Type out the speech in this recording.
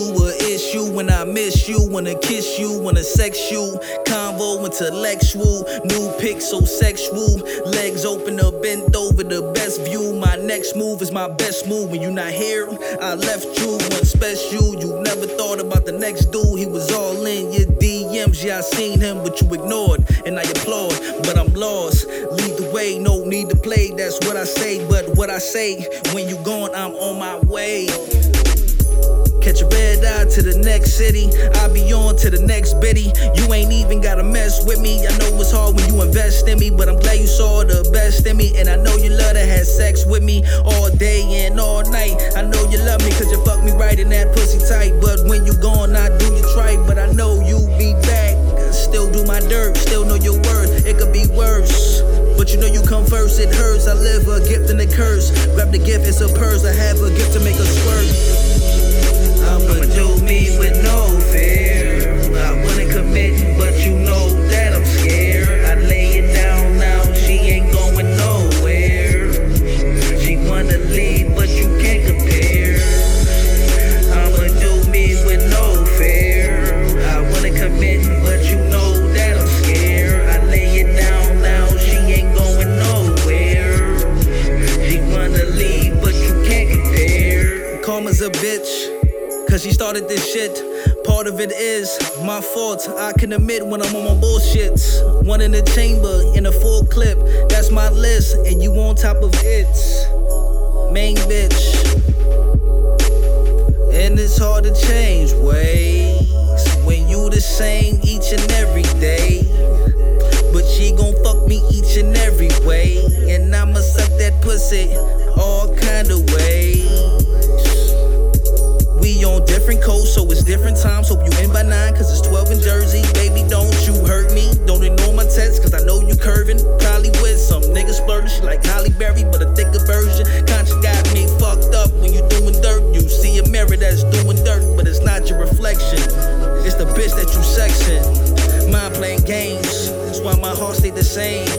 you a issue when I miss you. Wanna kiss you, wanna sex you. Convo intellectual, new pic so sexual. Legs open up, bent over, the best view. My next move is my best move. When you not here, I left you, one special. You never thought about the next dude. He was all in your DMs. Yeah, I seen him, but you ignored, and I applaud. But I'm lost. Lead the way, no need to play. That's what I say, but what I say, when you gone, I'm on my way. Catch a red eye to the next city. I'll be on to the next biddy. You ain't even gotta mess with me. I know it's hard when you invest in me, but I'm glad you saw the best in me. And I know you love to have sex with me all day and all night. I know you love me cause you fuck me right in that pussy tight. But when you gone, I do you trite. But I know you be back. Still do my dirt, still know your worth. It could be worse, but you know you come first, it hurts. I live a gift and a curse. Grab the gift, it's a purse. I have a gift to make a squirt. I'ma do me with no fear. I wanna commit, but you know that I'm scared. I lay it down now, she ain't going nowhere. She wanna leave, but you can't compare. I'ma do me with no fear. I wanna commit, but you know that I'm scared. I lay it down now, she ain't going nowhere. She wanna leave, but you can't compare. Karma's a bitch, cause she started this shit. Part of it is my fault. I can admit when I'm on my bullshits. One in the chamber, in a full clip. That's my list, and you on top of it. Main bitch. And it's hard to change ways when you the same each and every day. But she gon' fuck me each and every way. And I'ma suck that pussy all kind of ways. We on different coasts, so it's different times. Hope you in by 9, cause it's 12 in Jersey. Baby, don't you hurt me. Don't ignore my text, cause I know you curving. Probably with some niggas splurting. She like Halle Berry, but a thicker version. Conscience got me fucked up when you doing dirt. You see a mirror that's doing dirt, but it's not your reflection. It's the bitch that you sexing. Mind playing games, that's why my heart stayed the same.